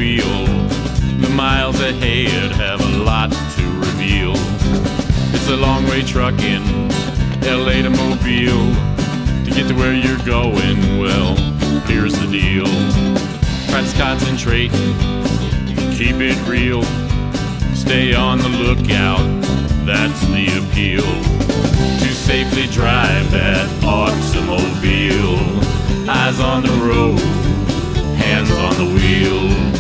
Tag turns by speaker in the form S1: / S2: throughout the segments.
S1: wheel. The miles ahead have a lot to reveal. It's a long way trucking, LA to Mobile. To get to where you're going, well, here's the deal. Practice concentrating, keep it real. Stay on the lookout, that's the appeal. To safely drive that automobile. Eyes on the road, hands on the wheel.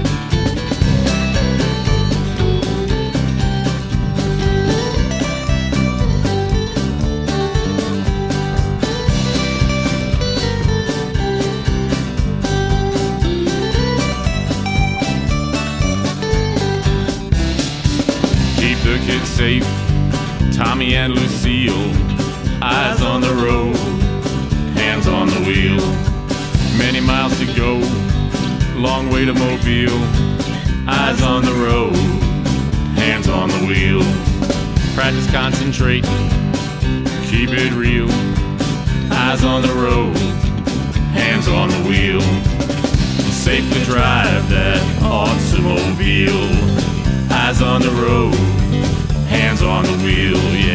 S1: Keep the kids safe, Tommy and Lucille. Eyes on the road, hands on the wheel. Many miles to go, long way to Mobile. Eyes on the road, hands on the wheel. Practice concentrating, keep it real. Eyes on the road, hands on the wheel. Safely drive that automobile. Eyes on the road, hands on the wheel, yeah.